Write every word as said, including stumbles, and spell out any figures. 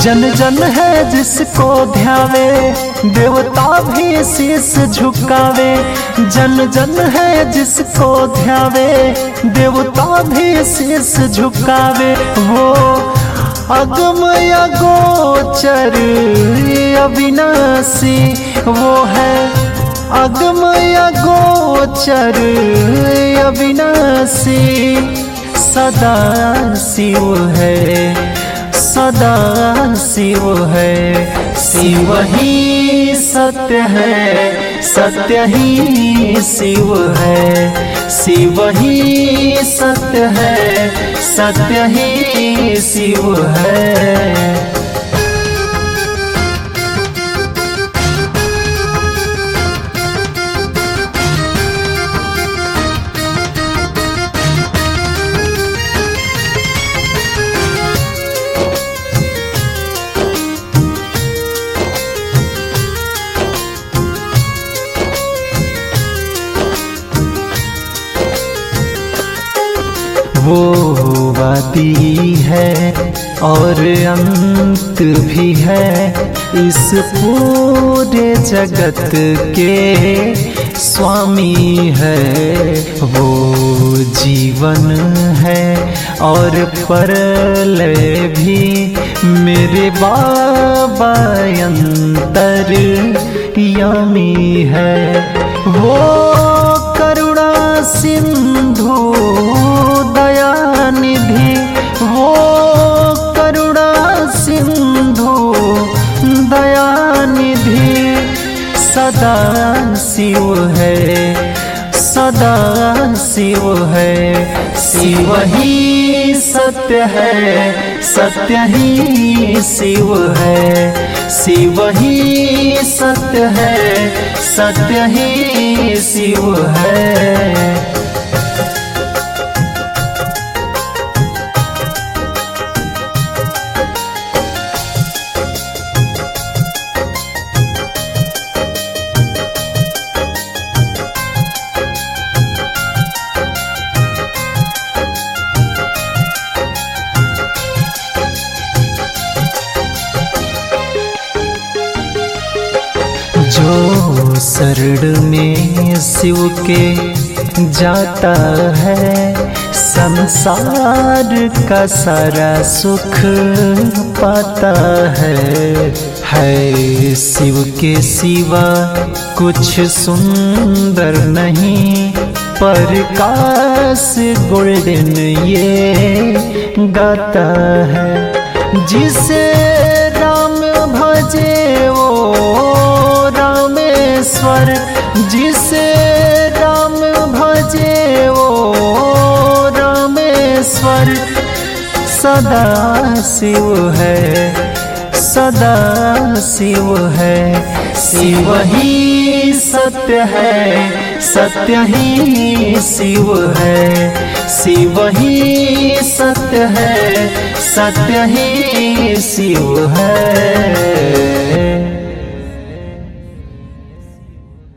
जन जन है जिसको ध्यावे देवता भी शीश झुकावे। जन जन है जिसको ध्यावे देवता भी शीश झुकावे। वो अगमय गोचर अविनाशी वो है अगमय गोचर अविनाशी। सदा शिव है सदा शिव है शिव ही सत्य है सत्य ही शिव है। शिव ही सत्य है सत्य ही शिव है। वो वादी है और अंत भी है इस पूरे जगत के स्वामी है। वो जीवन है और प्रलय भी मेरे बाबा अंतर यामी है। वो करुणा सिंधु दया निधि वो करुणा सिंधु दया निधि। सदा शिव है सदा शिव है शिव ही सत्य है सत्य ही शिव है। शिव ही सत्य है सत्य ही शिव है। जो शरण में शिव के जाता है संसार का सारा सुख पाता है। है शिव के सिवा कुछ सुंदर नहीं प्रकाश गोल्डन ये गाता है। जिसे राम भजे वो रामेश्वर जिसे राम भजे वो रामेश्वर। सदा शिव है सदा शिव है शिव ही सत्य है सत्य ही शिव है। शिव ही सत्य है सत्य ही शिव है।